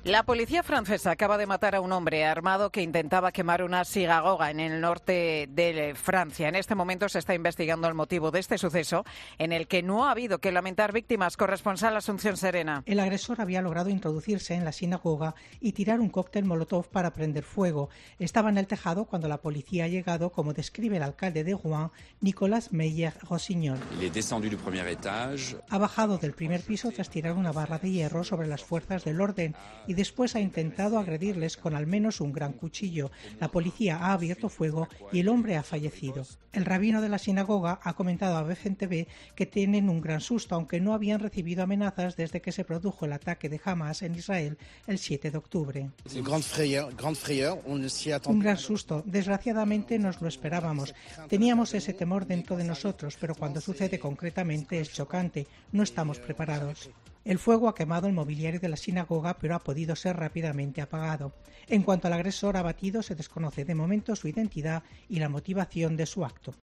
La policía francesa acaba de matar a un hombre armado que intentaba quemar una sinagoga en el norte de Francia. En este momento se está investigando el motivo de este suceso, en el que no ha habido que lamentar víctimas. Corresponsal Asunción Serena. El agresor había logrado introducirse en la sinagoga y tirar un cóctel molotov para prender fuego. Estaba en el tejado cuando la policía ha llegado, como describe el alcalde de Rouen, Nicolas Meyer-Rossignol. Ha bajado del primer piso tras tirar una barra de hierro sobre las fuerzas del orden y después ha intentado agredirles con al menos un gran cuchillo. La policía ha abierto fuego y el hombre ha fallecido. El rabino de la sinagoga ha comentado a BFM-TV que tienen un gran susto, aunque no habían recibido amenazas desde que se produjo el ataque de Hamas en Israel el 7 de octubre. Un gran susto. Desgraciadamente nos lo esperábamos. Teníamos ese temor dentro de nosotros, pero cuando sucede concretamente es chocante. No estamos preparados. El fuego ha quemado el mobiliario de la sinagoga, pero ha podido ser rápidamente apagado. En cuanto al agresor abatido, se desconoce de momento su identidad y la motivación de su acto.